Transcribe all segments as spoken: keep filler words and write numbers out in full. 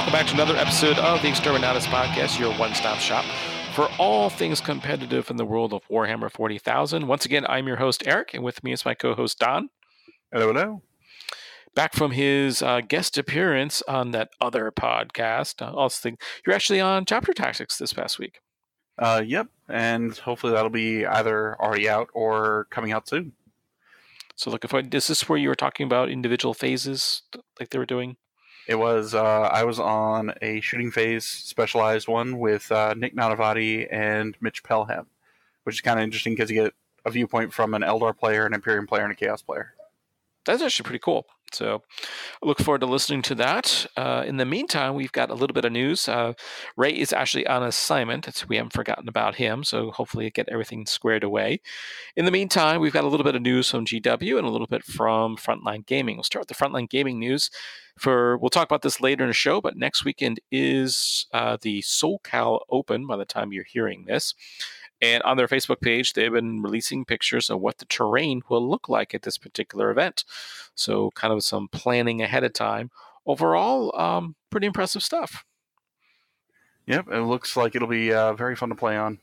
welcome back to another episode of the Exterminatus Podcast, your one-stop shop for all things competitive in the world of Warhammer forty thousand. Once again, I'm your host, Eric, and with me is my co-host, Don. Hello, hello. Back from his uh, guest appearance on that other podcast. Uh, also think you're actually on Chapter Tactics this past week. Uh, yep, and hopefully that'll be either already out or coming out soon. So looking forward. Is this where you were talking about individual phases like they were doing? It was, uh, I was on a shooting phase specialized one with uh, Nick Nanavati and Mitch Pelham, which is kind of interesting because you get a viewpoint from an Eldar player, an Imperium player, and a Chaos player. That's actually pretty cool. So I look forward to listening to that. Uh, in the meantime, we've got a little bit of news. Uh, Ray is actually on assignment. It's, we haven't forgotten about him, so hopefully get everything squared away. In the meantime, we've got a little bit of news from G W and a little bit from Frontline Gaming. We'll start with the Frontline Gaming news. For We'll talk about this later in the show, but next weekend is uh, the SoCal Open by the time you're hearing this. And on their Facebook page, they've been releasing pictures of what the terrain will look like at this particular event. So kind of some planning ahead of time. Overall, um, pretty impressive stuff. Yep, it looks like it'll be uh, very fun to play on.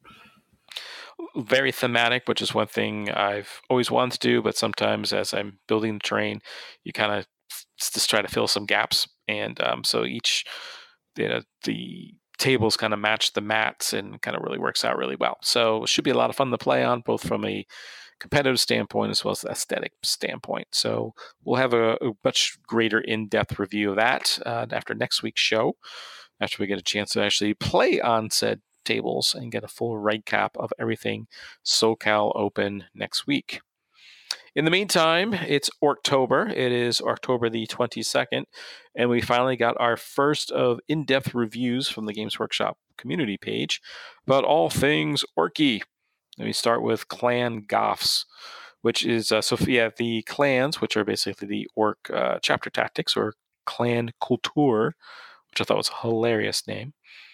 Very thematic, which is one thing I've always wanted to do, but sometimes as I'm building the terrain, you kind of just try to fill some gaps. And um, so each, you know, the tables kind of match the mats and kind of really works out really well. So it should be a lot of fun to play on, both from a competitive standpoint as well as the aesthetic standpoint. So we'll have a, a much greater in-depth review of that uh, after next week's show, after we get a chance to actually play on said tables and get a full recap of everything SoCal Open next week. In the meantime, it's October. It is October the twenty-second, and we finally got our first of in-depth reviews from the Games Workshop community page about all things Orky. Let me start with Clan Goths, which is, uh, so yeah, the clans, which are basically the Orc uh, chapter tactics, or Clan Kultur, which I thought was a hilarious name.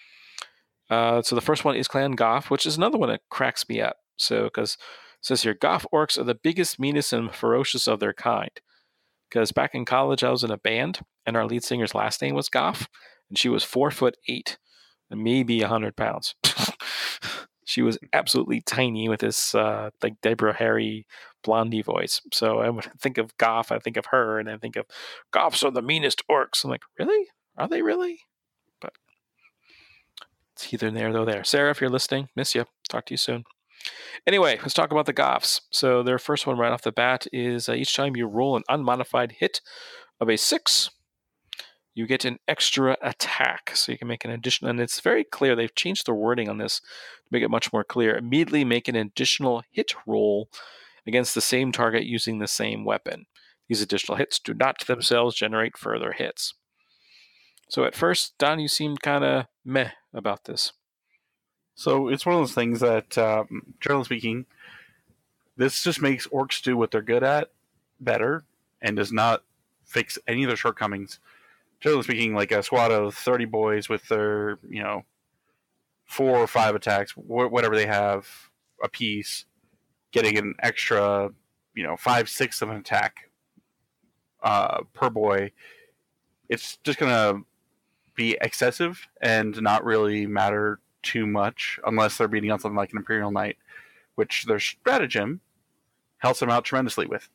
Uh, so the first one is Clan Goth, which is another one that cracks me up. So, because it says here, Goth orcs are the biggest, meanest, and ferocious of their kind. Because back in college, I was in a band, and our lead singer's last name was Goth, and she was four foot eight, and maybe a hundred pounds. She was absolutely tiny with this uh, like Deborah Harry blondie voice. So I would think of Goth, I think of her, and I think of Goths are the meanest orcs. I'm like, really? Are they really? But it's either there or there. Sarah, if you're listening, miss you. Talk to you soon. Anyway, let's talk about the Goths. So their first one right off the bat is uh, each time you roll an unmodified hit of a six, you get an extra attack. So you can make an additional, and it's very clear. They've changed their wording on this to make it much more clear. Immediately make an additional hit roll against the same target using the same weapon. These additional hits do not themselves generate further hits. So at first, Don, you seemed kind of meh about this. So it's one of those things that, um, generally speaking, this just makes orcs do what they're good at better and does not fix any of their shortcomings. Generally speaking, like a squad of thirty boys with their, you know, four or five attacks, wh- whatever they have, a piece, getting an extra, you know, five, six of an attack uh, per boy, it's just going to be excessive and not really matter too much unless they're beating on something like an Imperial Knight, which their stratagem helps them out tremendously with.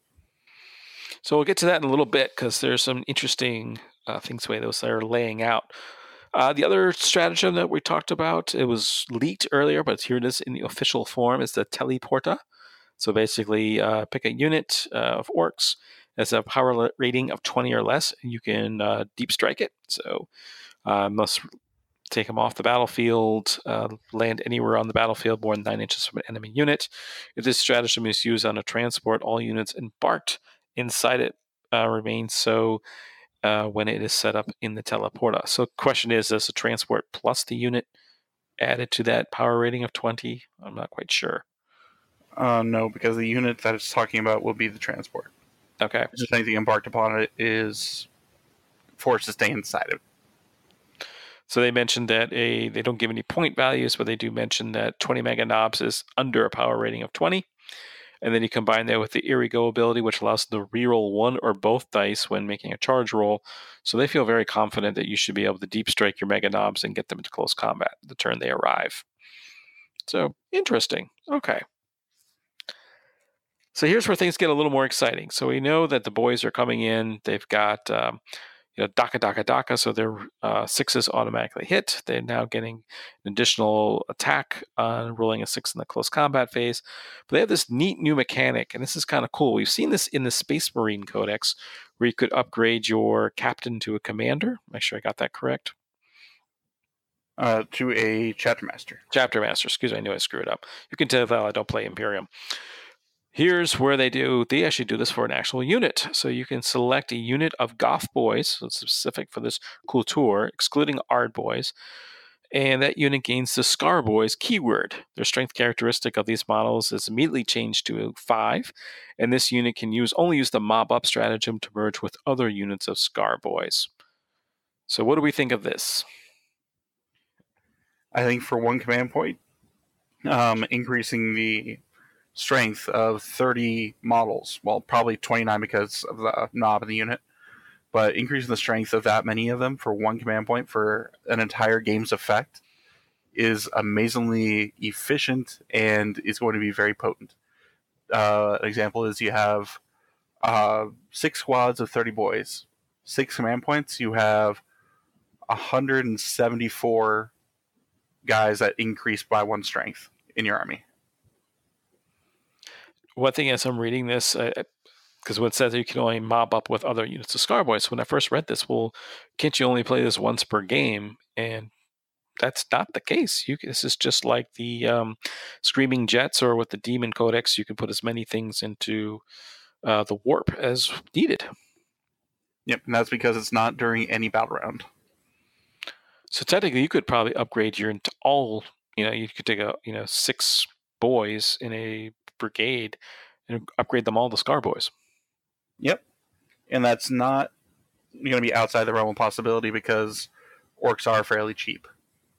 So we'll get to that in a little bit because there's some interesting uh, things the way those are laying out. Uh, the other stratagem that we talked about, it was leaked earlier, but here it is in the official form, is the Teleporta. So basically, uh, pick a unit uh, of orcs as a power rating of twenty or less, and you can uh, deep strike it. So uh, must take them off the battlefield, uh, land anywhere on the battlefield more than nine inches from an enemy unit. If this stratagem is used on a transport, all units embarked inside it uh, remain so uh, when it is set up in the teleporter. So the question is, does the transport plus the unit added to that power rating of twenty? I'm not quite sure. Uh, no, because the unit that it's talking about will be the transport. Okay. Just anything embarked upon it is forced to stay inside it. So they mentioned that a they don't give any point values, but they do mention that twenty mega knobs is under a power rating of twenty. And then you combine that with the Eerie Go ability, which allows them to reroll one or both dice when making a charge roll. So they feel very confident that you should be able to deep strike your Mega Knobs and get them into close combat the turn they arrive. So, interesting. Okay. So here's where things get a little more exciting. So we know that the boys are coming in. They've got um, you know, Daka Daka Daka, so their uh, sixes automatically hit. They're now getting an additional attack on rolling a six in the close combat phase. But they have this neat new mechanic, and this is kind of cool. We've seen this in the Space Marine Codex, where you could upgrade your captain to a commander. Make sure I got that correct. Uh, to a chapter master. Chapter master, excuse me, I knew I screwed up. You can tell I don't play Imperium. Here's where they do, they actually do this for an actual unit. So you can select a unit of Goth boys, so it's specific for this Kultur, excluding Ard boys, and that unit gains the Scar boys keyword. Their strength characteristic of these models is immediately changed to five, and this unit can use only use the mob up stratagem to merge with other units of Scar boys. So what do we think of this? I think for one command point, um, increasing the strength of thirty models, well, probably twenty-nine because of the knob in the unit, but increasing the strength of that many of them for one command point for an entire game's effect is amazingly efficient and is going to be very potent. Uh, an example is you have uh, six squads of thirty boys, six command points, you have one hundred seventy-four guys that increase by one strength in your army. One thing as I'm reading this, because uh, what it says you can only mob up with other units of Scarboys. So when I first read this, well, can't you only play this once per game? And that's not the case. You can, this is just like the um, Screaming Jets or with the Demon Codex. You can put as many things into uh, the warp as needed. Yep, and that's because it's not during any battle round. So technically, you could probably upgrade your into all. You know, you could take a you know six boys in a brigade and upgrade them all to Scar boys. Yep, and that's not going to be outside the realm of possibility because orcs are fairly cheap.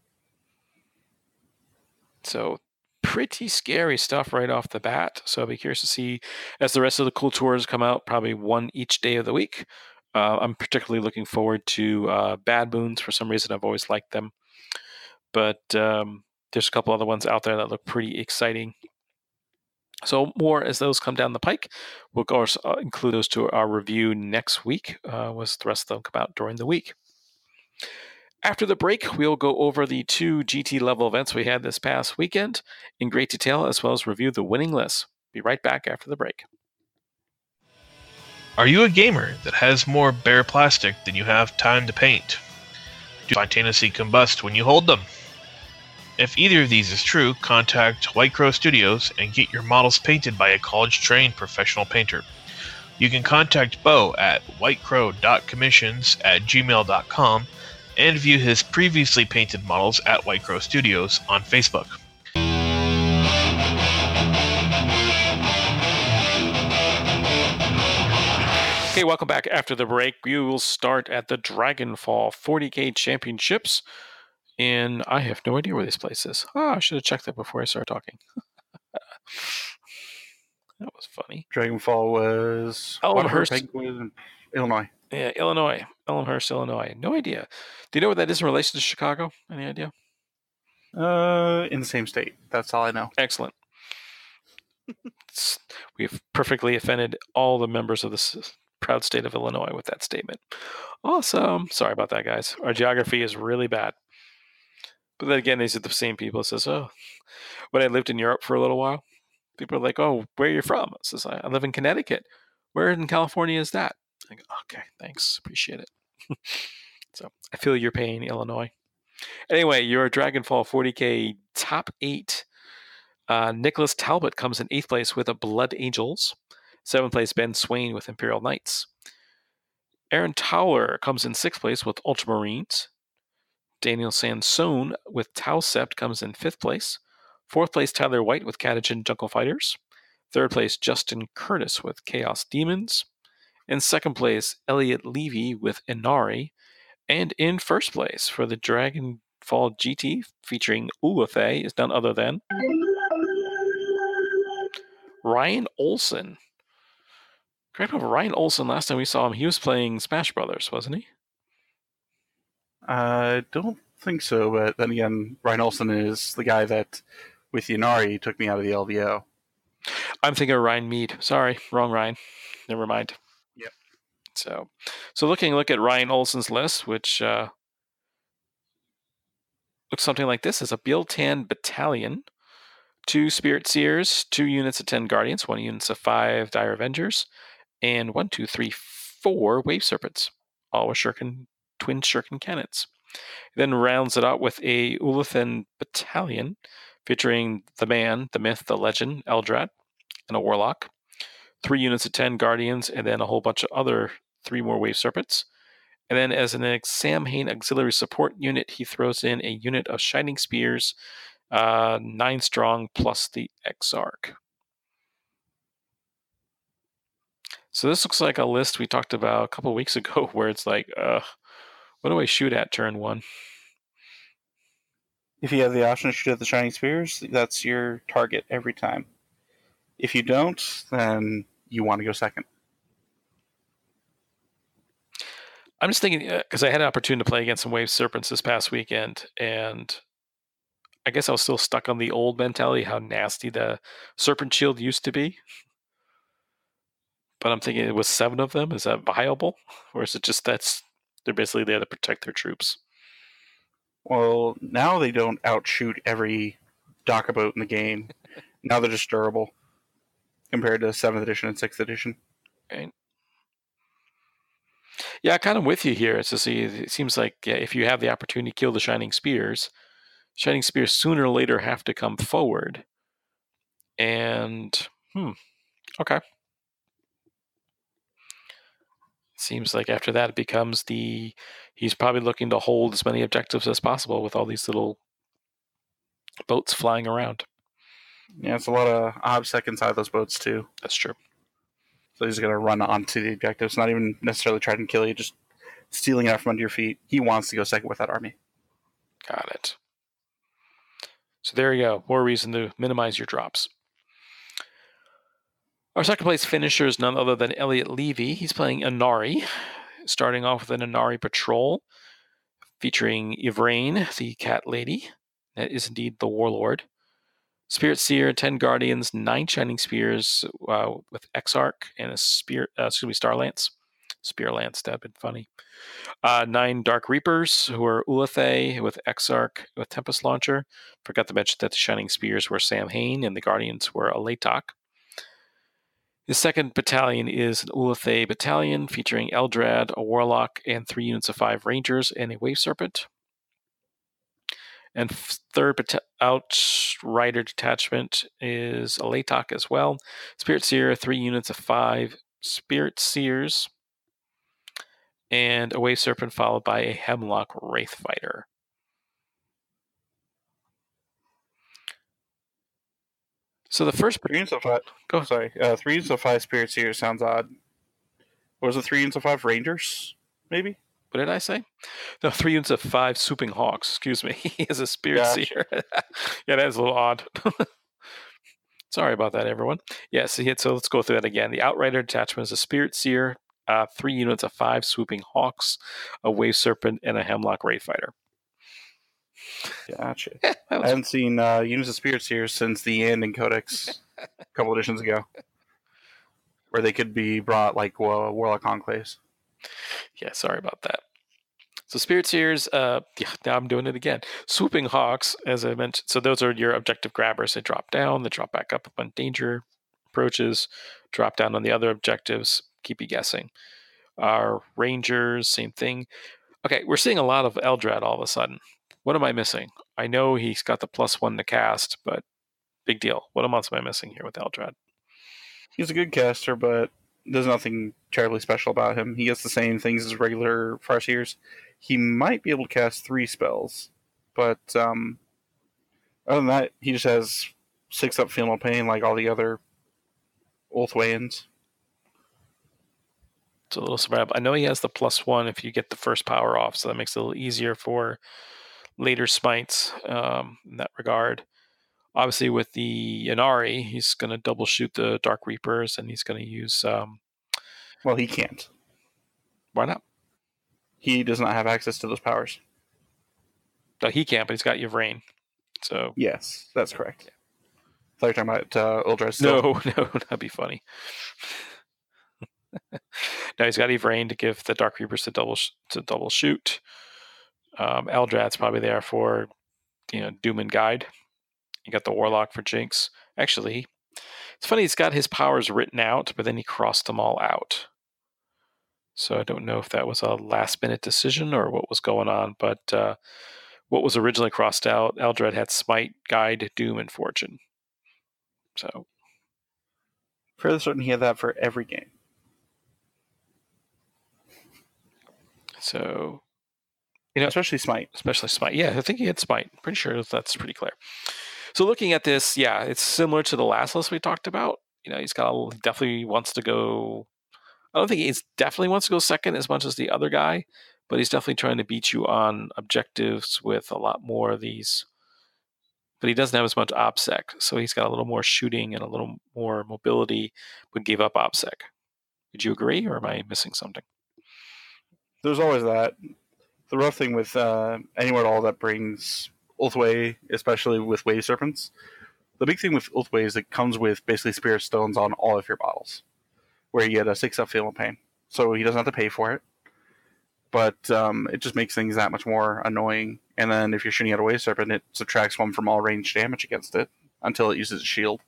So pretty scary stuff right off the bat. So I'll be curious to see as the rest of the Kulturs come out, probably one each day of the week. Uh, I'm particularly looking forward to uh, Bad Moons. For some reason, I've always liked them. But um, there's a couple other ones out there that look pretty exciting. So more as those come down the pike. We'll of course uh, include those to our review next week, uh, as the rest of them come out during the week. After the break, we'll go over the two G T level events we had this past weekend in great detail, as well as review the winning list. Be right back after the break. Are you a gamer that has more bare plastic than you have time to paint? Do you spontaneously combust when you hold them? If either of these is true, contact White Crow Studios and get your models painted by a college-trained professional painter. You can contact Bo at whitecrow dot commissions at gmail dot com and view his previously painted models at White Crow Studios on Facebook. Okay, welcome back after the break. We will start at the Dragonfall forty K Championships. And I have no idea where this place is. Oh, I should have checked that before I started talking. That was funny. Dragonfall was Elmhurst, Illinois. Yeah, Illinois. Elmhurst, Illinois. No idea. Do you know where that is in relation to Chicago? Any idea? Uh, in the same state. That's all I know. Excellent. We've perfectly offended all the members of this proud state of Illinois with that statement. Awesome. Sorry about that, guys. Our geography is really bad. But then again, these are the same people. It says, oh, when I lived in Europe for a little while, people are like, oh, where are you from? It says, I live in Connecticut. Where in California is that? I go, okay, thanks. Appreciate it. So I feel your pain, Illinois. Anyway, your Dragonfall forty K top eight. Uh, Nicholas Talbot comes in eighth place with a Blood Angels. Seventh place, Ben Swain with Imperial Knights. Aaron Towler comes in sixth place with Ultramarines. Daniel Sansone with Tau Sept comes in fifth place. Fourth place, Tyler White with Catachin Jungle Fighters. Third place, Justin Curtis with Chaos Demons. In second place, Elliot Levy with Inari. And in first place for the Dragonfall G T featuring Ulafay is none other than Ryan Olsen. Correct me if Ryan Olsen, last time we saw him, he was playing Smash Brothers, wasn't he? I don't think so, but then again, Ryan Olsen is the guy that, with Yanari, took me out of the L V O. I'm thinking of Ryan Mead. Sorry, wrong Ryan. Never mind. Yep. So, so looking look at Ryan Olsen's list, which uh, looks something like this: is a Biltan Battalion, two Spirit Seers, two units of ten Guardians, one units of five Dire Avengers, and one, two, three, four Wave Serpents, all with Shuriken, twin Shuriken cannons. It then rounds it out with a Ulathan Battalion, featuring the man, the myth, the legend, Eldrad, and a Warlock. Three units of ten Guardians, and then a whole bunch of other three more Wave Serpents. And then as an Samhain auxiliary support unit, he throws in a unit of Shining Spears, uh, nine strong, plus the Exarch. So this looks like a list we talked about a couple weeks ago where it's like, uh, what do I shoot at turn one? If you have the option to shoot at the Shining Spears, that's your target every time. If you don't, then you want to go second. I'm just thinking, because uh, I had an opportunity to play against some Wave Serpents this past weekend, and I guess I was still stuck on the old mentality, how nasty the Serpent Shield used to be. But I'm thinking, it was seven of them. Is that viable? Or is it just that's they're basically there to protect their troops? Well, now they don't outshoot every Daka boat in the game. Now they're just durable compared to seventh edition and sixth edition. Right. Yeah, kind of with you here. It's just, it seems like yeah, if you have the opportunity to kill the Shining Spears, Shining Spears sooner or later have to come forward. And, hmm, okay. Seems like after that it becomes the, he's probably looking to hold as many objectives as possible with all these little boats flying around. Yeah, it's a lot of obsec inside those boats too. That's true. So he's going to run onto the objectives, not even necessarily trying to kill you, just stealing it out from under your feet. He wants to go second with that army. Got it. So there you go. More reason to minimize your drops. Our second place finisher is none other than Elliot Levy. He's playing Inari, starting off with an Inari patrol featuring Yvraine, the cat lady. That is indeed the warlord. Spirit Seer, ten Guardians, nine Shining Spears uh, with Exarch and a Spear, uh, excuse me, Star Lance. Spear Lance, that'd been funny. Uh, nine Dark Reapers, who are Ulathe with Exarch with Tempest Launcher. Forgot to mention that the Shining Spears were Samhain and the Guardians were Alatok. His second battalion is an Ulathe battalion featuring Eldrad, a Warlock, and three units of five Rangers and a Wave Serpent. And third bat- Outrider detachment is Alatok as well. Spirit Seer, three units of five Spirit Seers, and a Wave Serpent followed by a Hemlock Wraith Fighter. So the first three units of five. Go sorry. Uh, three units of five Spirit Seers sounds odd. What was it? Three units of five Rangers, maybe. What did I say? No, three units of five Swooping Hawks. Excuse me. He is a Spirit gotcha. Seer. Yeah, that is a little odd. Sorry about that, everyone. Yes, yeah, so, so let's go through that again. The Outrider detachment is a Spirit Seer, uh, three units of five Swooping Hawks, a Wave Serpent, and a Hemlock Wraith Fighter. Gotcha. Yeah, was... I haven't seen uh, units of Spirit Seers since the Ending Codex a couple editions ago, where they could be brought like well, Warlock Conclaves. Yeah, sorry about that. So Spirit Seers, uh, yeah, now I'm doing it again. Swooping Hawks, as I mentioned, so those are your objective grabbers. They drop down, they drop back up when danger approaches, drop down on the other objectives, keep you guessing. Our Rangers, same thing. Okay, we're seeing a lot of Eldrad all of a sudden. What am I missing? I know he's got the plus one to cast, but big deal. What else am I missing here with Eldrad? He's a good caster, but there's nothing terribly special about him. He gets the same things as regular Farseers. He might be able to cast three spells, but um, other than that, he just has six up Feel No Pain like all the other Ulthwayans. It's a little surprise. I know he has the plus one if you get the first power off, so that makes it a little easier for later smites um, in that regard. obviously with the Inari, he's going to double shoot the Dark Reapers, and he's going to use. Um, well, he can't. Why not? He does not have access to those powers. No, he can't, but he's got Yvraine. So yes, that's correct. Yeah. I thought you were talking about uh, Uldred still. No, no, that'd be funny. No, he's got Yvraine to give the Dark Reapers to double sh- to double shoot. Um, Eldrad's probably there for, you know, Doom and Guide. You got the Warlock for Jinx. Actually, it's funny, he's got his powers written out, but then he crossed them all out. So I don't know if that was a last-minute decision or what was going on, but uh, what was originally crossed out, Eldred had Smite, Guide, Doom, and Fortune. So, fairly certain he had that for every game. So, you know, especially Smite. Especially Smite. Yeah, I think he had Smite. Pretty sure that's pretty clear. So looking at this, yeah, it's similar to the last list we talked about. You know, he's got a, definitely wants to go. I don't think he's definitely wants to go second as much as the other guy, but he's definitely trying to beat you on objectives with a lot more of these. But he doesn't have as much OPSEC, so he's got a little more shooting and a little more mobility, but gave up OPSEC. Would you agree, or am I missing something? There's always that. The rough thing with uh, anywhere at all that brings Ulthwé, especially with Wave Serpents, the big thing with Ulthwé is it comes with basically Spirit Stones on all of your models, where you get a six up Feel No Pain. So he doesn't have to pay for it, but um, it just makes things that much more annoying. And then if you're shooting at a Wave Serpent, it subtracts one from all ranged damage against it until it uses a shield.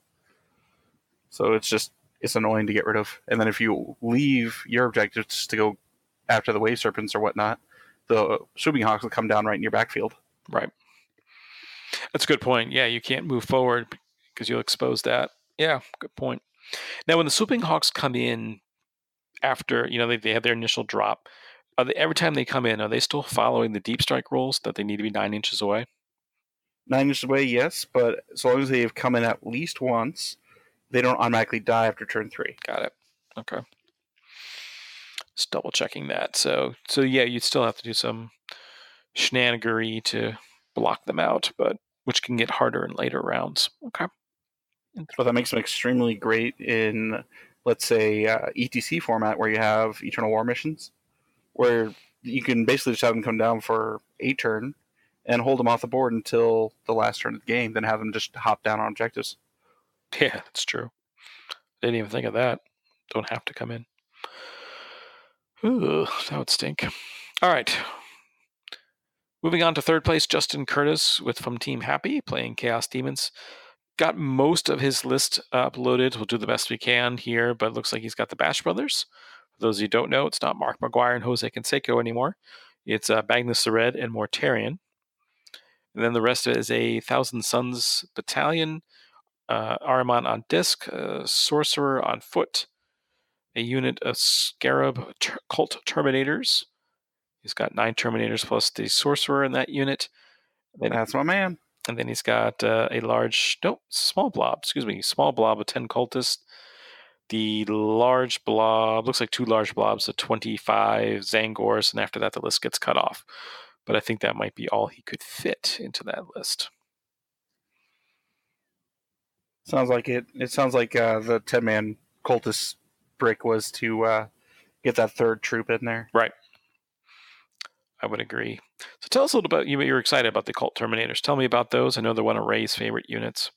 So it's just, it's annoying to get rid of. And then if you leave your objectives to go after the Wave Serpents or whatnot, the Swooping Hawks will come down right in your backfield. Right. That's a good point. Yeah, you can't move forward because you'll expose that. Yeah, good point. Now, when the Swooping Hawks come in after, you know, they, they have their initial drop, are they, every time they come in, are they still following the deep strike rules that they need to be nine inches away? Nine inches away, yes, but as long as they've come in at least once, they don't automatically die after turn three. Got it. Okay. Just double checking that. So, so yeah, you'd still have to do some shenanigery to block them out, but which can get harder in later rounds. Okay. But that makes them extremely great in, let's say, uh, E T C format where you have Eternal War missions, where you can basically just have them come down for a turn and hold them off the board until the last turn of the game, then have them just hop down on objectives. Yeah, that's true. Didn't even think of that. Don't have to come in. Ooh, that would stink. All right. Moving on to third place, Justin Curtis with from Team Happy, playing Chaos Demons. Got most of his list uploaded. We'll do the best we can here, but it looks like he's got the Bash Brothers. For those of you who don't know, it's not Mark McGuire and Jose Canseco anymore. It's uh, Magnus the Red and Mortarion. And then the rest of it is a Thousand Suns Battalion, uh, Ahriman on disc, uh, Sorcerer on foot, a unit of Scarab ter- Cult Terminators. He's got nine Terminators plus the Sorcerer in that unit. Then, That's my man. And then he's got uh, a large, no, small blob, excuse me, small blob of ten Cultists. The large blob, looks like two large blobs of twenty-five Zangors, and after that the list gets cut off. But I think that might be all he could fit into that list. Sounds like it. It sounds like uh, the ten-man Cultist brick was to uh, get that third troop in there. Right. I would agree. So tell us a little about, you you're excited about the Cult Terminators. Tell me about those. I know they're one of Ray's favorite units.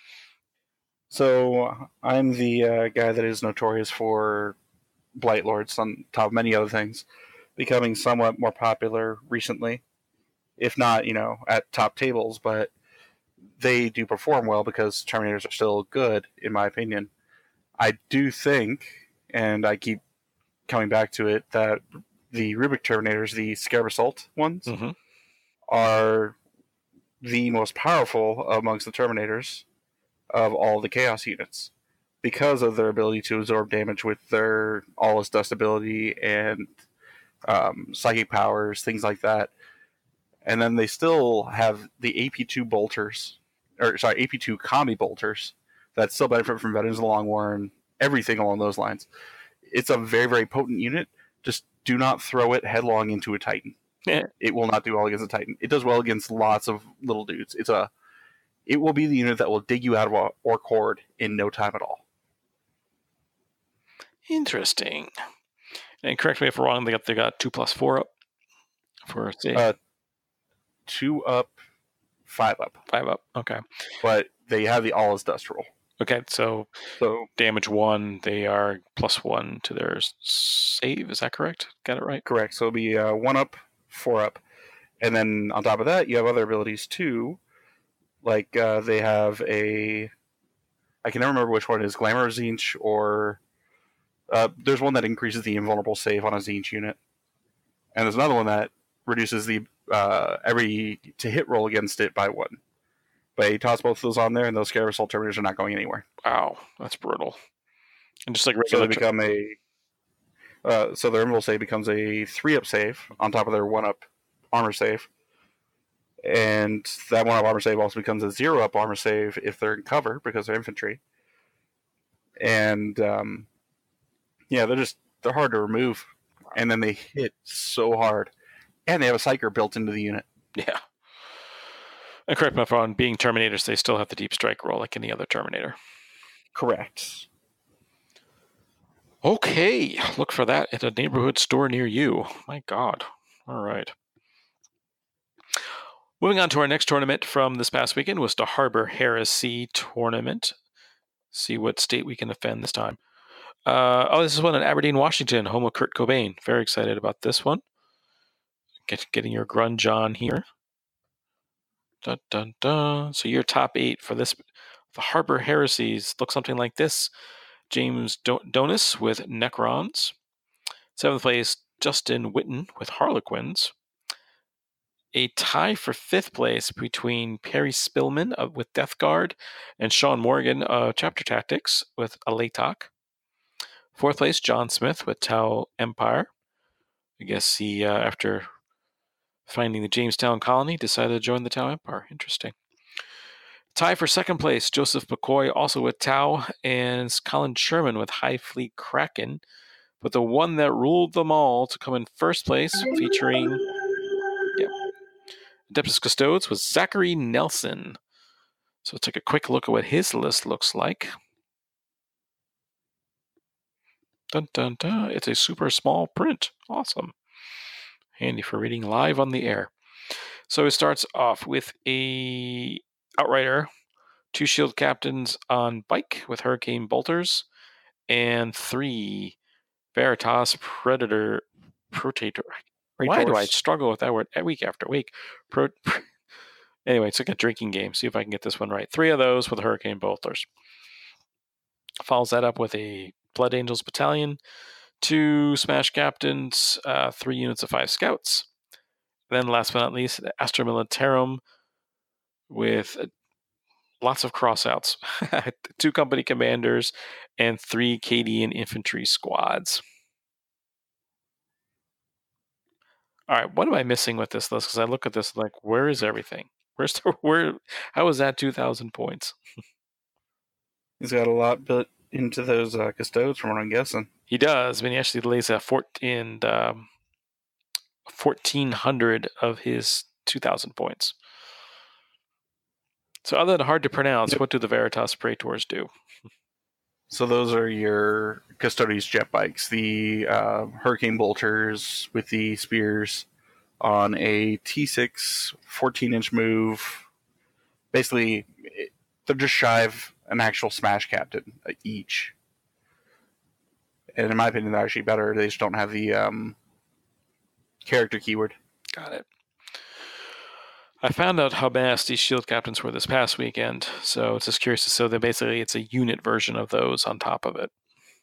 So I'm the uh, guy that is notorious for Blight Lords, on top of many other things, becoming somewhat more popular recently. If not, you know, at top tables, but they do perform well because Terminators are still good, in my opinion. I do think, and I keep coming back to it, that the Rubik Terminators, the Scarab Assault ones, mm-hmm. are the most powerful amongst the Terminators of all the Chaos units because of their ability to absorb damage with their All-is Dust ability and um, psychic powers, things like that. And then they still have the A P two bolters, or sorry, A P two combi bolters that still benefit from Veterans of the Long War and everything along those lines. It's a very, very potent unit. Just do not throw it headlong into a Titan. Yeah. It will not do well against a Titan. It does well against lots of little dudes. It's a it will be the unit that will dig you out of a orc horde in no time at all. Interesting. And correct me if I'm wrong, they got they got two plus four up for save. Uh, two up, five up. Five up. Okay. But they have the all is dust roll. Okay, so So damage one, they are plus one to their save. Is that correct? Got it right? Correct. So it'll be uh, one up, four up. And then on top of that, you have other abilities too. Like uh, they have a... I can never remember which one it is. Glamour Zinch or... Uh, there's one that increases the invulnerable save on a Zinch unit. And there's another one that reduces the uh, every to hit roll against it by one. But you toss both of those on there, and those Scarab Assault Terminators are not going anywhere. Wow, that's brutal. And just like So regular... they become a... Uh, so their invulnerable save becomes a three-up save on top of their one-up armor save. And that one-up armor save also becomes a zero-up armor save if they're in cover, because they're infantry. And, um, yeah, they're just... They're hard to remove. And then they hit so hard. And they have a Psyker built into the unit. Yeah. And correct me if I'm wrong, being Terminators, they still have the deep strike roll like any other Terminator. Correct. Okay, look for that at a neighborhood store near you. My God. All right. Moving on to our next tournament from this past weekend was the Harbor Heresy tournament. See what state we can defend this time. Uh, oh, this is one in Aberdeen, Washington, home of Kurt Cobain. Very excited about this one. Get, getting your grunge on here. Dun, dun, dun. So your top eight for this, the Harbor Heresies, look something like this. James Donis with Necrons. Seventh place, Justin Witten with Harlequins. A tie for fifth place between Perry Spillman of, with Death Guard and Sean Morgan of Chapter Tactics with Alatok. Fourth place, John Smith with Tau Empire. I guess he, uh, after finding the Jamestown colony, decided to join the Tau Empire. Interesting. Tie for second place, Joseph McCoy, also with Tau, and Colin Sherman with High Fleet Kraken. But the one that ruled them all to come in first place, featuring yeah, Adeptus Custodes, was Zachary Nelson. So let's take a quick look at what his list looks like. Dun, dun, dun. It's a super small print. Awesome. Handy for reading live on the air. So it starts off with a Outrider, two Shield Captains on bike with Hurricane Bolters, and three Veritas Predator Protator. Why do I struggle with that word week after week? Pro- anyway, it's like a drinking game. See if I can get this one right. Three of those with Hurricane Bolters. Follows that up with a Blood Angels Battalion, two Smash Captains, uh, three units of five Scouts. Then last but not least, the Astra Militarum with lots of crossouts. Two company commanders and three Cadian infantry squads. All right, what am I missing with this list? Because I look at this like, where is everything? Where's the, where? How is that two thousand points? He's got a lot built into those uh, Custodes, from what I'm guessing. He does. I mean, he actually lays out fourteen, um, fourteen hundred of his two thousand points. So other than hard to pronounce, yep. What do the Veritas Praetors do? So those are your Custodes jet bikes, the uh, Hurricane Bolters with the spears on a T six fourteen-inch move. Basically, they're just shy of an actual Smash Captain each. And in my opinion, they're actually better. They just don't have the um, character keyword. Got it. I found out how nasty Shield Captains were this past weekend, so it's just curious. So that basically it's a unit version of those on top of it.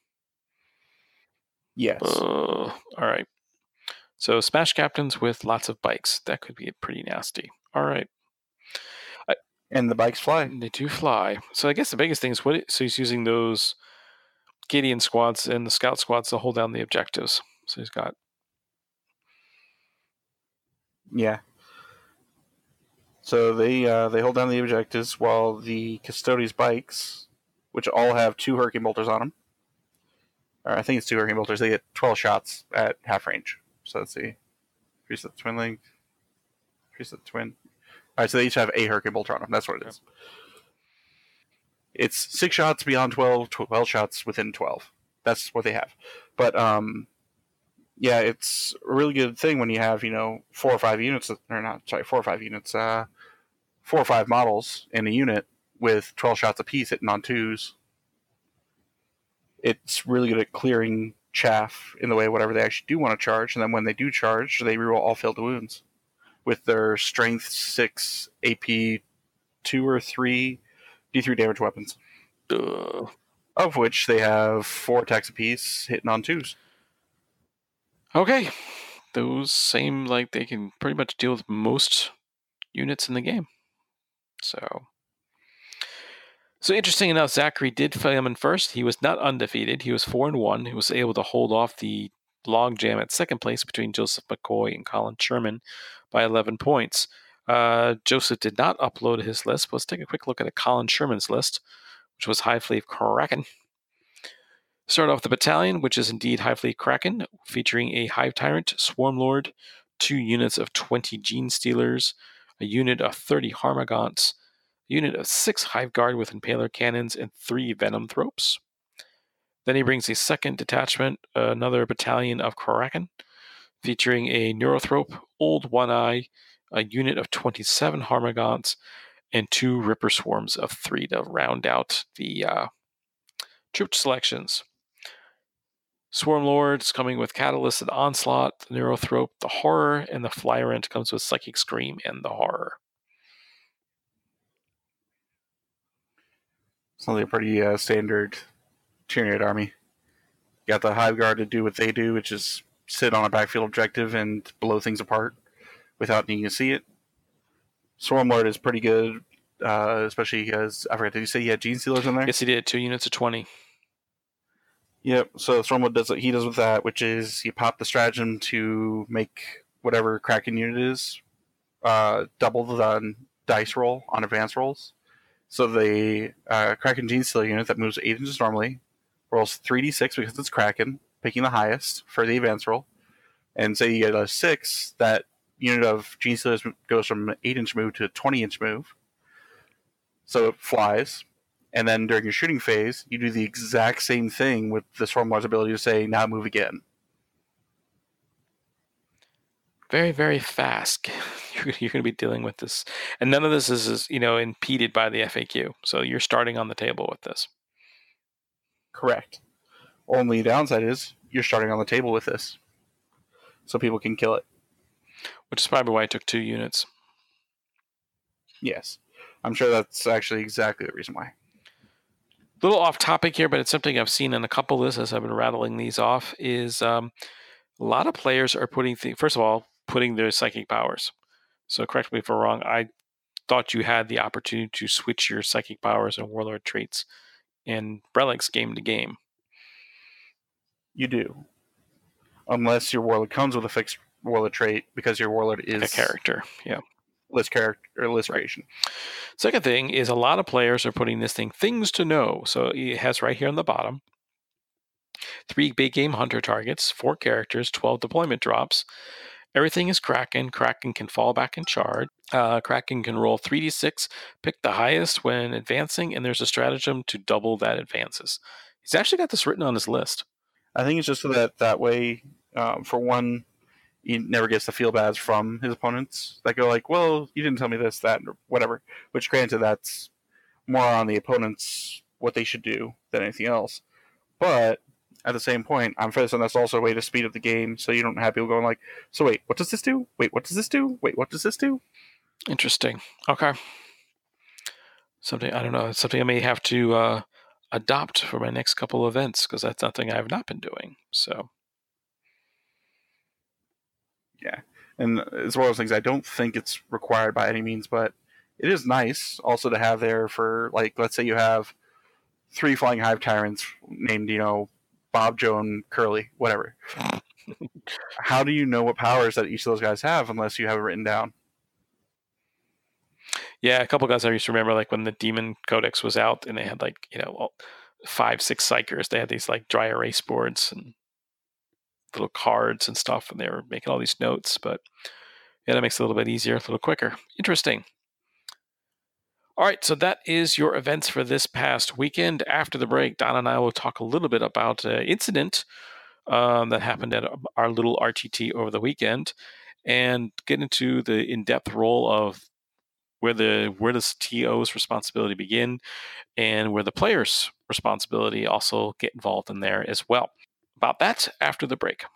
Yes. Uh, all right. So Smash Captains with lots of bikes. That could be pretty nasty. All right. I, and the bikes fly. They do fly. So I guess the biggest thing is what. It, so he's using those Cadian squads and the Scout squads to hold down the objectives. So he's got. Yeah. So they uh, they hold down the objectives while the Custodes bikes, which all have two Hurricane Bolters on them, or I think it's two Hurricane Bolters, they get twelve shots at half range. So let's see. Increase the twin link. Increase the twin. All right, so they each have a Hurricane Bolter on them. That's what it is. It's six shots beyond twelve, twelve shots within twelve. That's what they have. But, um, yeah, it's a really good thing when you have, you know, four or five units, or not, sorry, four or five units, uh, four or five models in a unit with twelve shots apiece hitting on twos. It's really good at clearing chaff in the way of whatever they actually do want to charge, and then when they do charge, they reroll all failed wounds with their strength six, A P two or three, D three damage weapons. Uh, Of which they have four attacks apiece hitting on twos. Okay. Those seem like they can pretty much deal with most units in the game. So, so interesting enough, Zachary did come in first. He was not undefeated. He was four and one. He was able to hold off the logjam at second place between Joseph McCoy and Colin Sherman by eleven points. Uh, Joseph did not upload his list. But let's take a quick look at Colin Sherman's list, which was Hive Fleet Kraken. Start off the battalion, which is indeed Hive Fleet Kraken, featuring a Hive Tyrant, Swarm Lord, two units of twenty Gene Stealers, a unit of thirty Harmagants, a unit of six Hive Guard with Impaler Cannons, and three Venom Thropes. Then he brings a second detachment, another battalion of Kraken, featuring a Neurothrope, Old One Eye, a unit of twenty-seven Harmagants, and two Ripper Swarms of three to round out the uh, troop selections. Swarm Lords coming with Catalyst and Onslaught, the Neurothrope, the Horror, and the Flyrant comes with Psychic Scream and the Horror. Sounds like a pretty uh, standard Tyranid army. You got the Hive Guard to do what they do, which is sit on a backfield objective and blow things apart without needing to see it. Swarm Lord is pretty good, uh, especially because, I forgot, did you say he had Gene Stealers in there? Yes, he did. Two units of twenty. Yep, so Stormwood does what he does with that, which is you pop the stratagem to make whatever Kraken unit is uh, double the dice roll on advanced rolls. So the uh, Kraken Gene Stealer unit that moves eight inches normally rolls three d six because it's Kraken, picking the highest for the advanced roll. And say you get a six, that unit of Gene Stealers goes from an eight inch move to a twenty inch move. So it flies. And then during your shooting phase, you do the exact same thing with the Stormlord's ability to say, now move again. Very, very fast. You're, you're going to be dealing with this. And none of this is, is, you know, impeded by the F A Q. So you're starting on the table with this. Correct. Only downside is you're starting on the table with this. So people can kill it. Which is probably why I took two units. Yes. I'm sure that's actually exactly the reason why. A little off topic here, but it's something I've seen in a couple lists as I've been rattling these off, is um, a lot of players are putting, th- first of all, putting their psychic powers. So correct me if I'm wrong, I thought you had the opportunity to switch your psychic powers and warlord traits in Relics game to game. You do. Unless your warlord comes with a fixed warlord trait, because your warlord is a character, yeah. List character or list right. creation. Second thing is a lot of players are putting this thing, things to know. So it has right here on the bottom, three big game hunter targets, four characters, twelve deployment drops. Everything is Kraken. Kraken can fall back and charge. Uh, Kraken can roll three d six, pick the highest when advancing, and there's a stratagem to double that advances. He's actually got this written on his list. I think it's just so that that way, um, for one, he never gets the feel bads from his opponents that go like, well, you didn't tell me this, that, or whatever. Which, granted, that's more on the opponents what they should do than anything else. But at the same point, I'm fairly certain that's also a way to speed up the game, so you don't have people going like, so wait, what does this do? Wait, what does this do? Wait, what does this do? Interesting. Okay. Something, I don't know, something I may have to uh, adopt for my next couple of events, because that's something I have not been doing. So. Yeah, and it's one of those things I don't think it's required by any means, but it is nice also to have there for, like, let's say you have three flying hive tyrants named, you know, Bob, Joe, and Curly, whatever. How do you know what powers that each of those guys have unless you have it written down? Yeah, a couple guys I used to remember, like when the Demon Codex was out and they had like, you know, five, six psychers, they had these like dry erase boards and little cards and stuff, and they were making all these notes. But yeah, that makes it a little bit easier, a little quicker. Interesting. All right, so that is your events for this past weekend. After the break, Don and I will talk a little bit about an incident um, that happened at our little R T T over the weekend, and get into the in-depth role of where the where does T O's responsibility begin, and where the player's responsibility also get involved in there as well. About that after the break.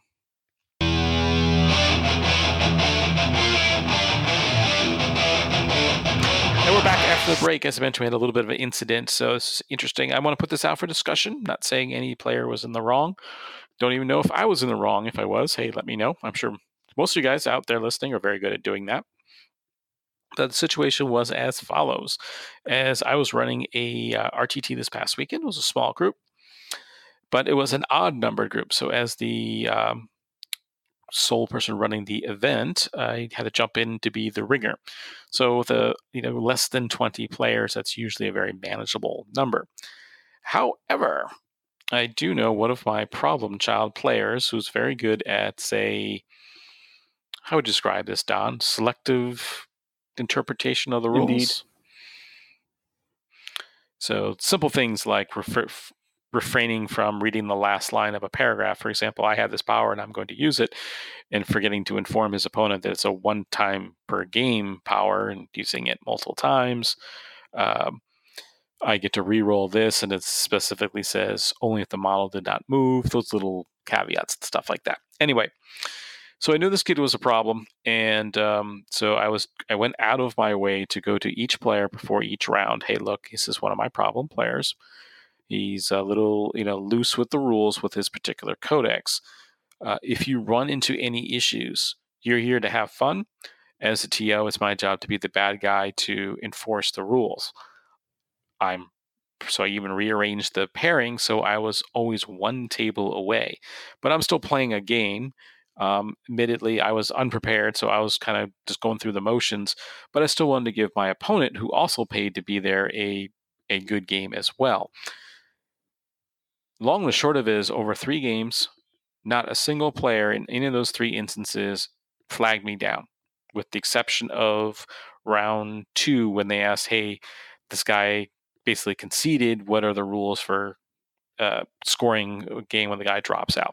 And we're back after the break. As I mentioned, we had a little bit of an incident, so it's interesting. I want to put this out for discussion. Not saying any player was in the wrong. Don't even know if I was in the wrong. If I was, hey, let me know. I'm sure most of you guys out there listening are very good at doing that. The situation was as follows. As I was running a uh, R T T this past weekend, it was a small group, but it was an odd-numbered group. So as the um, sole person running the event, I had to jump in to be the ringer. So with a you know less than twenty players, that's usually a very manageable number. However, I do know one of my problem child players who's very good at, say, how would you describe this, Don? Selective interpretation of the rules? Indeed. So simple things like refer- refraining from reading the last line of a paragraph. For example, I have this power and I'm going to use it, and forgetting to inform his opponent that it's a one time per game power and using it multiple times. Um, I get to re-roll this, and it specifically says only if the model did not move, those little caveats and stuff like that. Anyway, so I knew this kid was a problem, and um, so I was I went out of my way to go to each player before each round. Hey, look, this is one of my problem players. He's a little, you know, loose with the rules with his particular codex. Uh, if you run into any issues, you're here to have fun. As a T O, it's my job to be the bad guy to enforce the rules. I'm so I even rearranged the pairing so I was always one table away, but I'm still playing a game. Um, admittedly, I was unprepared, so I was kind of just going through the motions, but I still wanted to give my opponent, who also paid to be there, a a good game as well. Long and short of it is, over three games, not a single player in any of those three instances flagged me down, with the exception of round two when they asked, hey, this guy basically conceded, what are the rules for uh, scoring a game when the guy drops out?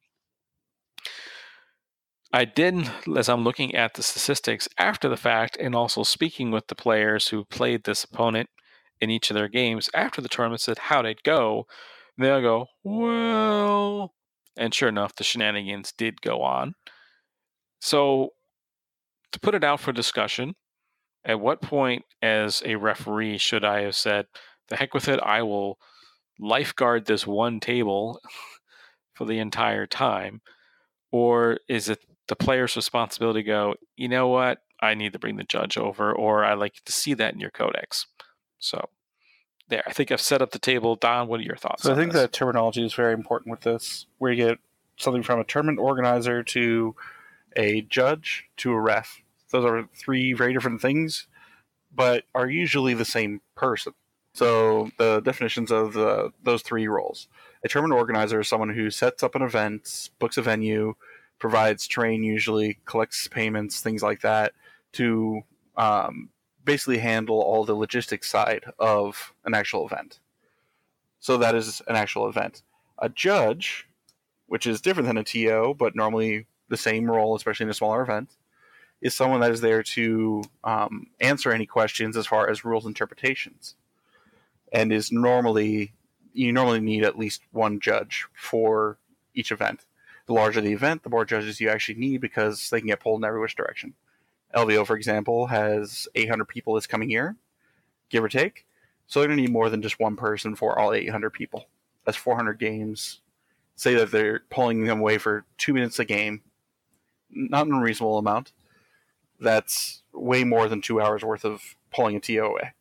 I did, as I'm looking at the statistics after the fact, and also speaking with the players who played this opponent in each of their games after the tournament, said, how'd it go? And they'll go, well, and sure enough, the shenanigans did go on. So to put it out for discussion, at what point as a referee should I have said, the heck with it, I will lifeguard this one table for the entire time? Or is it the player's responsibility to go, you know what, I need to bring the judge over, or I like to see that in your codex? So there, I think I've set up the table. Don, what are your thoughts So on I think this? that terminology is very important with this, where you get something from a tournament organizer to a judge to a ref. Those are three very different things, but are usually the same person. So the definitions of the, those three roles. A tournament organizer is someone who sets up an event, books a venue, provides terrain usually, collects payments, things like that, to um, basically handle all the logistics side of an actual event. So that is an actual event. A judge, which is different than a T O, but normally the same role, especially in a smaller event, is someone that is there to um, answer any questions as far as rules interpretations. And is normally, you normally need at least one judge for each event. The larger the event, the more judges you actually need, because they can get pulled in every which direction. L V O, for example, has eight hundred people this coming year, give or take. So they're going to need more than just one person for all eight hundred people. That's four hundred games. Say that they're pulling them away for two minutes a game. Not an unreasonable amount. That's way more than two hours worth of pulling a T O away.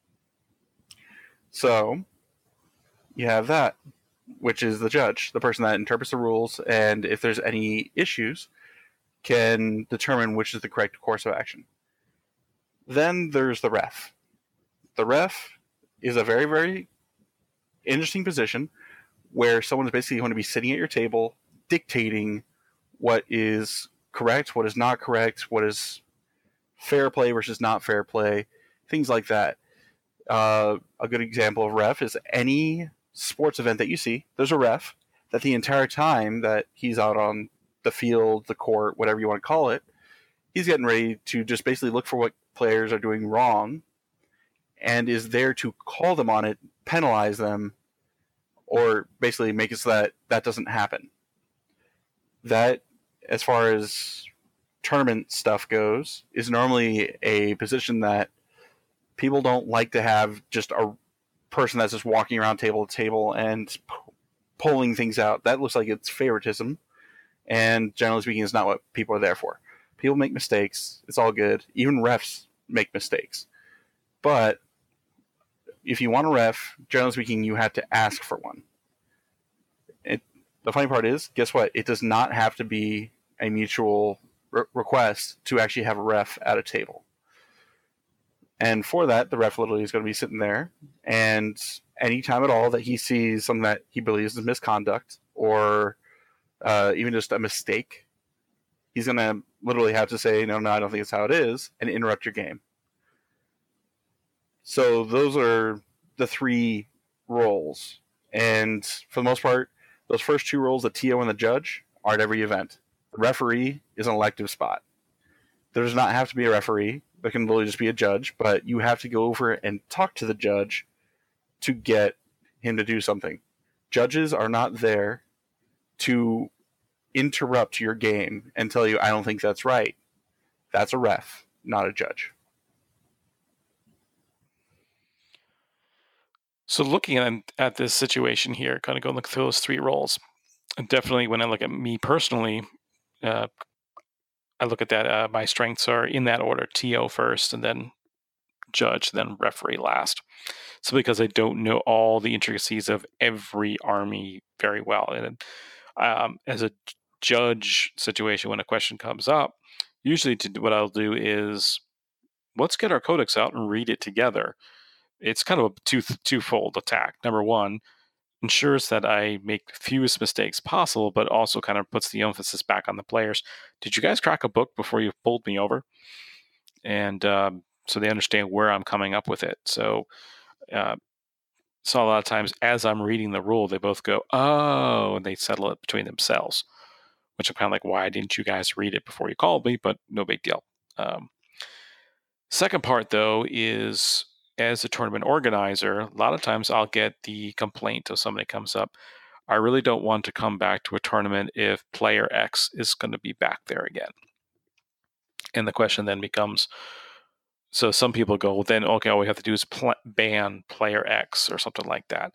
So you have that, which is the judge, the person that interprets the rules, and if there's any issues, can determine which is the correct course of action. Then there's the ref. The ref is a very, very interesting position where someone is basically going to be sitting at your table dictating what is correct, what is not correct, what is fair play versus not fair play, things like that. Uh, a good example of ref is any sports event that you see, there's a ref that the entire time that he's out on the field, the court, whatever you want to call it, he's getting ready to just basically look for what players are doing wrong and is there to call them on it, penalize them, or basically make it so that that doesn't happen. That, as far as tournament stuff goes, is normally a position that people don't like to have just a person that's just walking around table to table and p- pulling things out. That looks like it's favoritism, and generally speaking, it's not what people are there for. People make mistakes. It's all good. Even refs make mistakes. But if you want a ref, generally speaking, you have to ask for one. It, the funny part is, guess what? It does not have to be a mutual re- request to actually have a ref at a table. And for that, the ref literally is going to be sitting there, and any time at all that he sees something that he believes is misconduct or uh, even just a mistake, he's going to literally have to say, no, no, I don't think it's how it is, and interrupt your game. So those are the three roles. And for the most part, those first two roles, the T O and the judge, are at every event. The referee is an elective spot. There does not have to be a referee. There can literally just be a judge, but you have to go over and talk to the judge to get him to do something. Judges are not there to interrupt your game and tell you, I don't think that's right. That's a ref, not a judge. So looking at, at this situation here, kind of going look through those three roles, and definitely when I look at me personally, uh, I look at that, uh, my strengths are in that order, T O first, and then judge, then referee last. So because I don't know all the intricacies of every army very well. And um, as a judge situation, when a question comes up, usually to, what I'll do is, let's get our codex out and read it together. It's kind of a two, twofold attack. Number one, ensures that I make fewest mistakes possible, but also kind of puts the emphasis back on the players. Did you guys crack a book before you pulled me over? And um, so they understand where I'm coming up with it. So, uh, so a lot of times as I'm reading the rule, they both go, oh, and they settle it between themselves, which I'm kind of like, why didn't you guys read it before you called me? But no big deal. Um, second part, though, is as a tournament organizer, a lot of times I'll get the complaint if somebody comes up, I really don't want to come back to a tournament if player X is going to be back there again. And the question then becomes, so some people go, well, then, okay, all we have to do is pl- ban player X or something like that.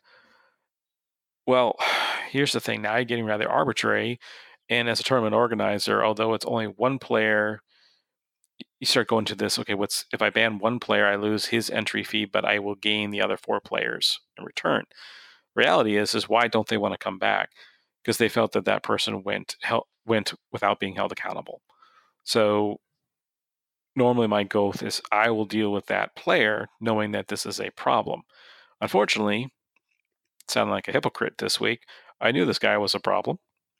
Well, here's the thing. Now you're getting rather arbitrary. And as a tournament organizer, although it's only one player, you start going to this, okay, what's if I ban one player, I lose his entry fee, but I will gain the other four players in return. Reality is, is why don't they want to come back? Because they felt that that person went hel- went without being held accountable. So normally my goal is I will deal with that player knowing that this is a problem. Unfortunately, it sounded like a hypocrite this week. I knew this guy was a problem,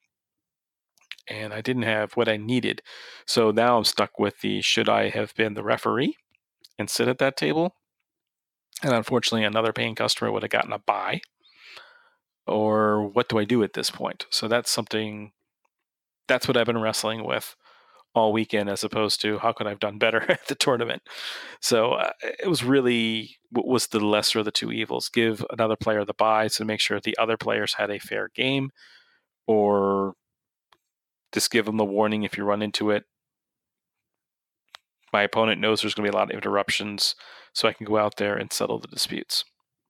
and I didn't have what I needed. So now I'm stuck with the should I have been the referee and sit at that table? And unfortunately, another paying customer would have gotten a buy. Or what do I do at this point? So that's something, that's what I've been wrestling with all weekend, as opposed to how could I have done better at the tournament. So uh, it was really, what was the lesser of the two evils? Give another player the buy to make sure the other players had a fair game, or just give them the warning if you run into it. My opponent knows there's going to be a lot of interruptions, so I can go out there and settle the disputes.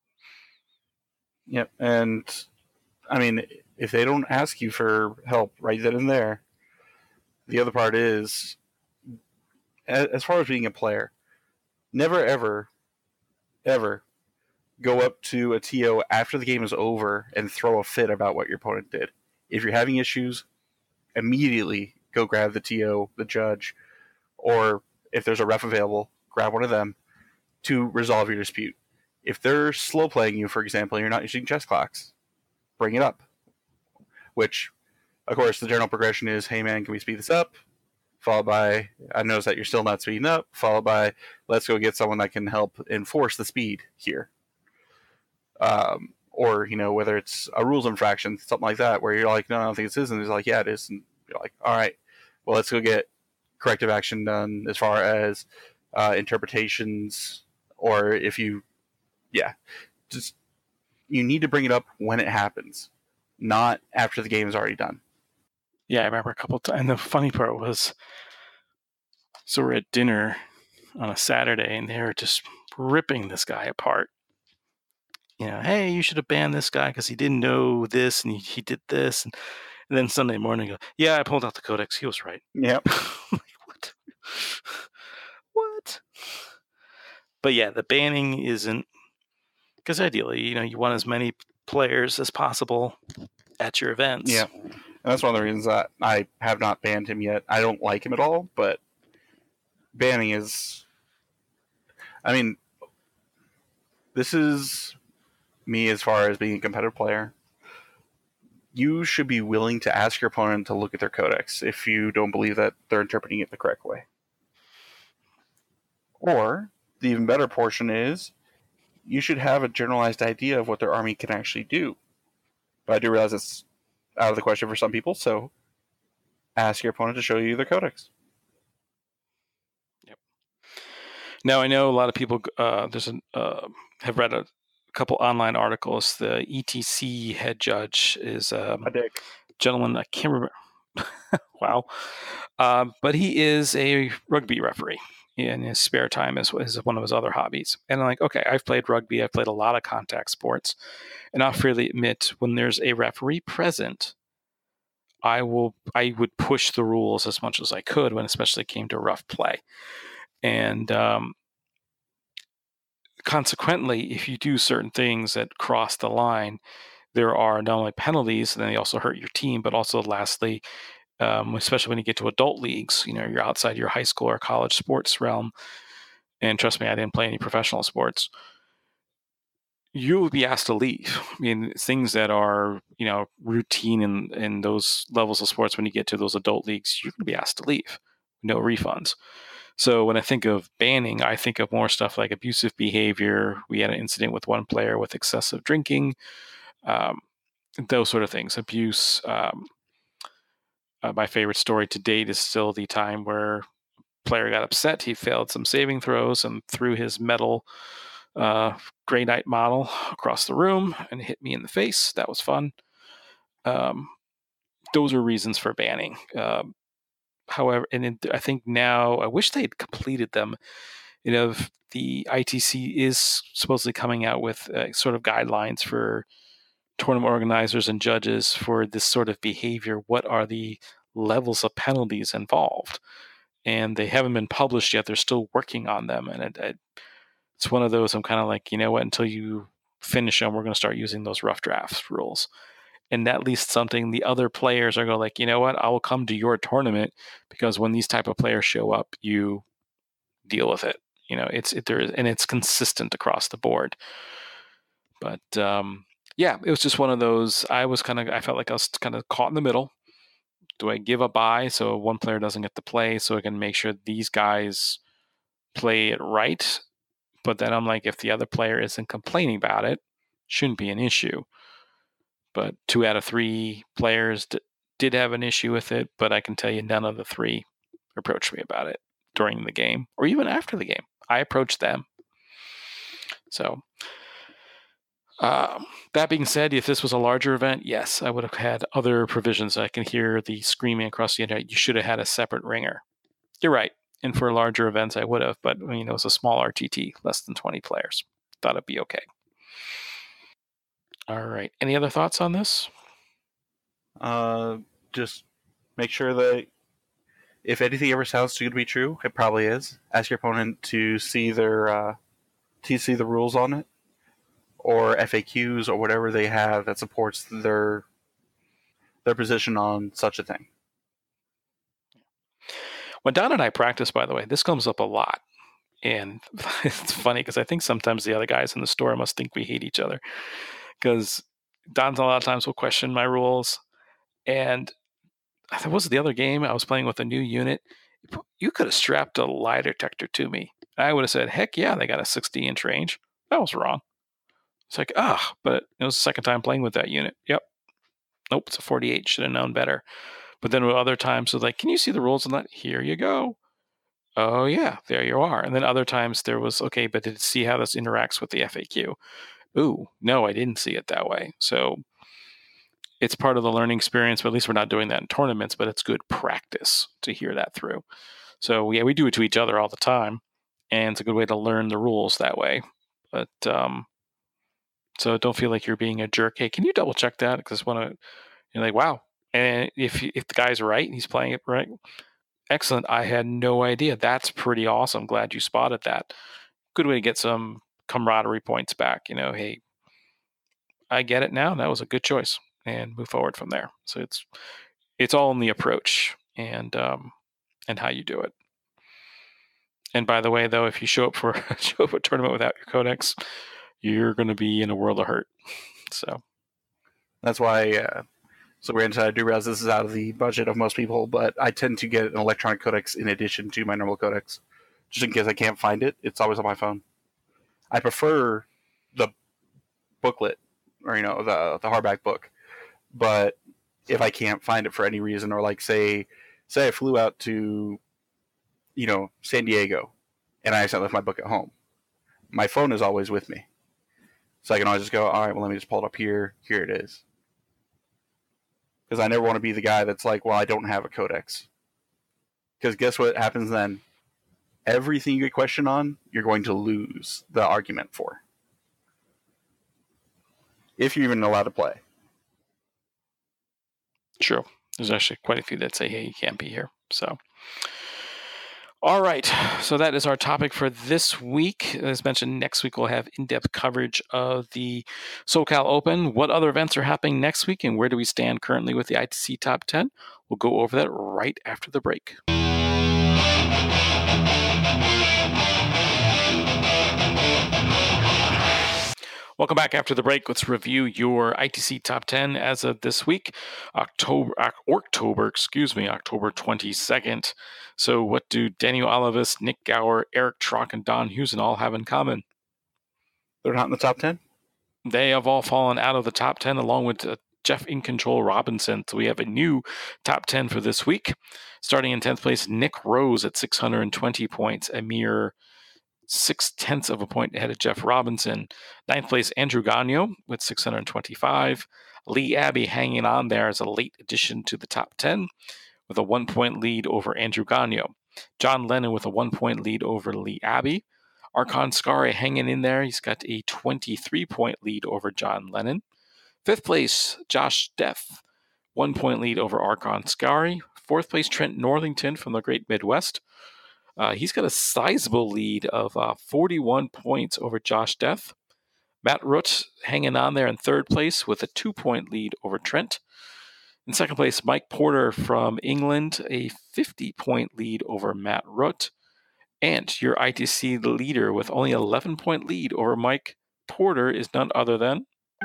Yep, and I mean, if they don't ask you for help right then and there, the other part is, as far as being a player, never ever, ever go up to a T O after the game is over and throw a fit about what your opponent did. If you're having issues, immediately go grab the T O, the judge, or if there's a ref available, grab one of them to resolve your dispute. If they're slow playing you, for example, and you're not using chess clocks, bring it up. Which, of course, the general progression is, hey man, can we speed this up? followed by I noticed that you're still not speeding up, followed by let's go get someone that can help enforce the speed here. Um, or, you know, whether it's a rules infraction, something like that, where you're like, no, I don't think it is, and it's like, yeah, it is. And you're like, all right, well, let's go get corrective action done as far as uh, interpretations, or if you, yeah, just, you need to bring it up when it happens, not after the game is already done. Yeah, I remember a couple of times. And the funny part was, so we're at dinner on a Saturday, and they were just ripping this guy apart. You know, hey, you should have banned this guy because he didn't know this, and he, he did this. And, and then Sunday morning, go, yeah, I pulled out the codex. He was right. Yep. Like, what? What? But yeah, the banning isn't, because ideally, you know, you want as many players as possible at your events. Yeah. And that's one of the reasons that I have not banned him yet. I don't like him at all, but banning is, I mean, this is me as far as being a competitive player. You should be willing to ask your opponent to look at their codex if you don't believe that they're interpreting it the correct way. Or, the even better portion is, you should have a generalized idea of what their army can actually do. But I do realize it's out of the question for some people, so ask your opponent to show you their codex. Yep. Now, I know a lot of people uh, there's an, uh, have read a couple online articles. The E T C head judge is um, a dick. Gentleman, I can't remember. Wow. Um, but he is a rugby referee in his spare time as, as one of his other hobbies. And I'm like, okay, I've played rugby. I've played a lot of contact sports. And I'll freely admit, when there's a referee present, I will I would push the rules as much as I could when especially it came to rough play. And um, consequently, if you do certain things that cross the line, there are not only penalties, and then they also hurt your team, but also lastly, um, especially when you get to adult leagues, you know, you're outside your high school or college sports realm. And trust me, I didn't play any professional sports. You will be asked to leave. I mean, things that are, you know, routine in, in those levels of sports, when you get to those adult leagues, you're going to be asked to leave. No refunds. So when I think of banning, I think of more stuff like abusive behavior. We had an incident with one player with excessive drinking, um, those sort of things, abuse. Um, uh, my favorite story to date is still the time where a player got upset. He failed some saving throws and threw his metal uh, Grey Knight model across the room and hit me in the face. That was fun. Um, those are reasons for banning. Um, however, and it, I think now, I wish they had completed them. You know, the I T C is supposedly coming out with uh, sort of guidelines for tournament organizers and judges for this sort of behavior. What are the levels of penalties involved? And they haven't been published yet. They're still working on them. And it, it, it's one of those, I'm kind of like, you know what, until you finish them, we're going to start using those rough draft rules. And at least something the other players are going like, you know what, I will come to your tournament because when these type of players show up, you deal with it. You know, it's it, there is, and it's consistent across the board. But um, yeah, it was just one of those. I was kind of, I felt like I was kind of caught in the middle. Do I give a bye so one player doesn't get to play so I can make sure these guys play it right? But then I'm like, if the other player isn't complaining about it, shouldn't be an issue. But two out of three players d- did have an issue with it, but I can tell you none of the three approached me about it during the game or even after the game. I approached them. So um, that being said, if this was a larger event, yes, I would have had other provisions. I can hear the screaming across the internet, you should have had a separate ringer. You're right. And for larger events, I would have, but you know, it's a small R T T, less than twenty players. Thought it'd be okay. All right. Any other thoughts on this? Uh, just make sure that if anything ever sounds too good to be true, it probably is. Ask your opponent to see their uh, to see the rules on it, or F A Qs, or whatever they have that supports their their position on such a thing. When Don and I practice, by the way, this comes up a lot. And it's funny because I think sometimes the other guys in the store must think we hate each other. Because Don a lot of times will question my rules. And that was the other game. I was playing with a new unit. You could have strapped a lie detector to me. I would have said, heck yeah, they got a sixty inch range. That was wrong. It's like, ah, but it was the second time playing with that unit. Yep. Nope, it's a forty-eight. Should have known better. But then other times, it was like, can you see the rules on that? Here you go. Oh, yeah, there you are. And then other times there was, okay, but did it see how this interacts with the F A Q? Ooh, no, I didn't see it that way. So it's part of the learning experience, but at least we're not doing that in tournaments, but it's good practice to hear that through. So, yeah, we do it to each other all the time, and it's a good way to learn the rules that way. But, um, so don't feel like you're being a jerk. Hey, can you double check that? Because I want to, you're like, wow. And if if the guy's right and he's playing it right, excellent. I had no idea. That's pretty awesome. Glad you spotted that. Good way to get some camaraderie points back. You know, hey, I get it now. That was a good choice, and move forward from there. So it's it's all in the approach and um, and how you do it. And by the way, though, if you show up for show up a tournament without your codex, you're going to be in a world of hurt. So that's why. Uh, so granted, I do realize this is out of the budget of most people, but I tend to get an electronic codex in addition to my normal codex, just in case I can't find it. It's always on my phone. I prefer the booklet, or you know, the the hardback book, but if I can't find it for any reason, or like say, say I flew out to, you know, San Diego, and I accidentally left my book at home, my phone is always with me, so I can always just go, all right, well, let me just pull it up here. Here it is. Because I never want to be the guy that's like, well, I don't have a codex. Because guess what happens then? Everything you get questioned on, you're going to lose the argument for. If you're even allowed to play. True. There's actually quite a few that say, hey, you can't be here. So, all right. So that is our topic for this week. As mentioned, next week we'll have in-depth coverage of the SoCal Open. What other events are happening next week, and where do we stand currently with the I T C Top ten? We'll go over that right after the break. Welcome back after the break. Let's review your I T C Top ten as of this week, October, October, excuse me, October twenty-second. So what do Daniel Alavis, Nick Gower, Eric Trock, and Don Husen all have in common? They're not in the top ten? They have all fallen out of the top ten along with uh, Jeff In Control Robinson. So we have a new top ten for this week. Starting in tenth place, Nick Rose at six hundred twenty points, a mere six tenths of a point ahead of Jeff Robinson. Ninth place, Andrew Gagno with six hundred twenty-five. Lee Abbey hanging on there as a late addition to the top ten with a one point lead over Andrew Gagno. John Lennon with a one point lead over Lee Abbey. Archon Scari hanging in there. He's got a twenty-three point lead over John Lennon. Fifth place, Josh Death, one point lead over Archon Scari. Fourth place, Trent Northington from the Great Midwest. Uh, he's got a sizable lead of uh, forty-one points over Josh Death. Matt Root hanging on there in third place with a two-point lead over Trent. In second place, Mike Porter from England, a fifty point lead over Matt Root. And your I T C leader with only an eleven point lead over Mike Porter is none other than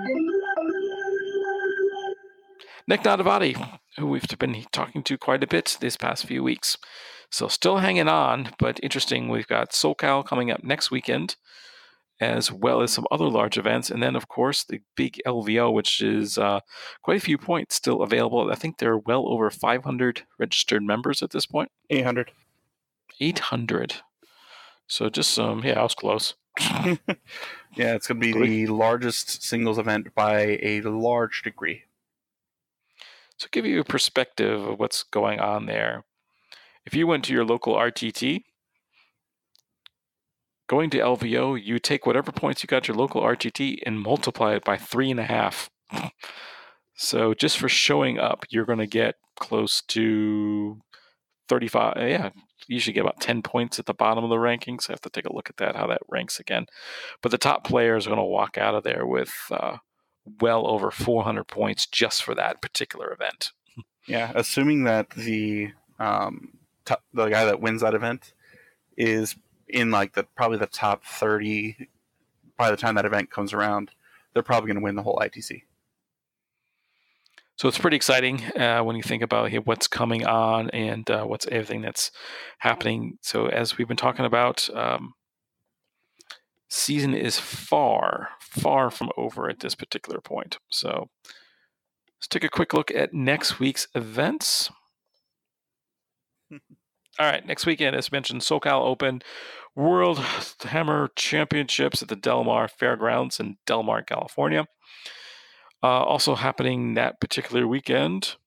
Nick Nadavati, who we've been talking to quite a bit this past few weeks. So still hanging on, but interesting. We've got SoCal coming up next weekend, as well as some other large events. And then, of course, the big L V O, which is uh, quite a few points still available. I think there are well over five hundred registered members at this point. eight hundred. eight hundred. So just some, yeah, I was close. Yeah, it's going to be the largest singles event by a large degree. So give you a perspective of what's going on there. If you went to your local R T T, going to L V O, you take whatever points you got at your local R T T and multiply it by three and a half. So just for showing up, you're going to get close to thirty-five. Yeah, you usually get about ten points at the bottom of the rankings. I have to take a look at that, how that ranks again. But the top players are going to walk out of there with uh, well over four hundred points just for that particular event. Yeah, assuming that the um, top, the guy that wins that event is in like the probably the top thirty by the time that event comes around, they're probably going to win the whole I T C. So it's pretty exciting uh, when you think about hey, what's coming on and uh, what's everything that's happening. So as we've been talking about, um, season is far, far from over at this particular point. So let's take a quick look at next week's events. All right, next weekend, as mentioned, SoCal Open World Hammer Championships at the Del Mar Fairgrounds in Del Mar, California. Uh, also happening that particular weekend,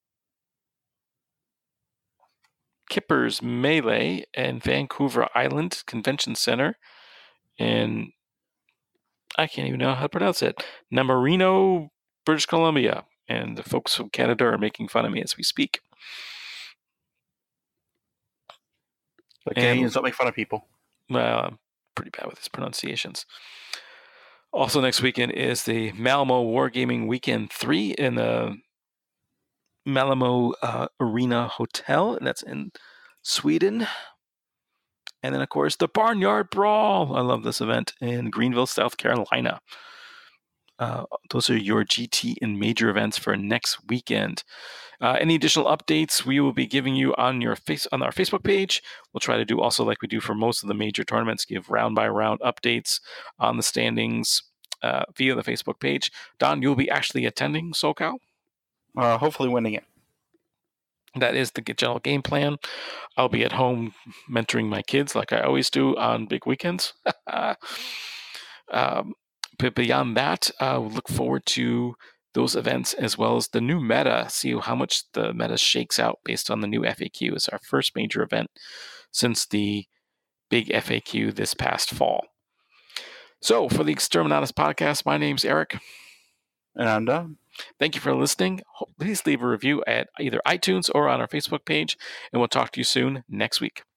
Kippers Melee in Vancouver Island Convention Center in, I can't even know how to pronounce it, Namarino, British Columbia. And the folks from Canada are making fun of me as we speak. But Canadians don't make fun of people. Well, I'm pretty bad with his pronunciations. Also next weekend is the Malmo Wargaming Weekend three in the Malmo uh, Arena Hotel, and that's in Sweden. And then, of course, the Barnyard Brawl. I love this event in Greenville, South Carolina. Uh, those are your G T and major events for next weekend. Uh, any additional updates we will be giving you on your face on our Facebook page. We'll try to do also like we do for most of the major tournaments, give round by round updates on the standings uh, via the Facebook page. Don, you'll be actually attending SoCal? Uh, hopefully winning it. That is the general game plan. I'll be at home mentoring my kids like I always do on big weekends. um, but beyond that, uh, we'll look forward to those events as well as the new meta, see how much the meta shakes out based on the new F A Q. It's our first major event since the big F A Q this past fall. So for the Exterminatus podcast, my name's Eric. And I'm Don. Thank you for listening. Please leave a review at either iTunes or on our Facebook page, and we'll talk to you soon next week.